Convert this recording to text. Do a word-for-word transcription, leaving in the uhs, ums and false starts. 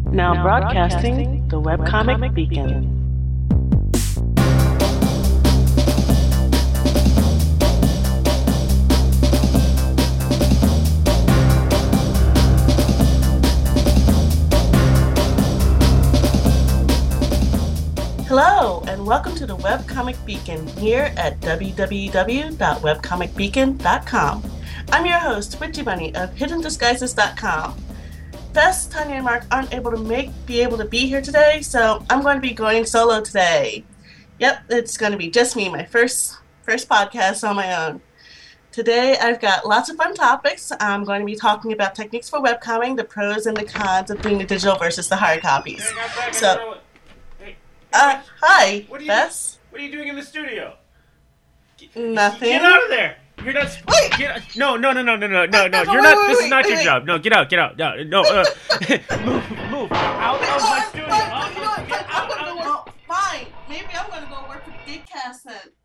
Now broadcasting the Webcomic Beacon. Hello, and welcome to the Webcomic Beacon here at w w w dot webcomic beacon dot com. I'm your host, Witchy Bunny of hidden disguises dot com. Bess, Tanya, and Mark aren't able to make be able to be here today, so I'm going to be going solo today. Yep, it's going to be just me, my first first podcast on my own. Today I've got lots of fun topics. I'm going to be talking about techniques for webcomming, the pros and the cons of doing the digital versus the hard copies. So, uh, hi, what are you, Bess. What are you doing in the studio? Get, Nothing. Get out of there! You're not. Wait. Get, no, no, no, no, no, no, no, no. Wait, You're wait, not. wait, This wait, is not wait, your wait. job. No, get out, get out. No, no. Uh, move, move, out of my studio. Fine, Out, you know what, get I'm out, gonna out. go, fine, maybe I'm gonna go work for Gigcast then.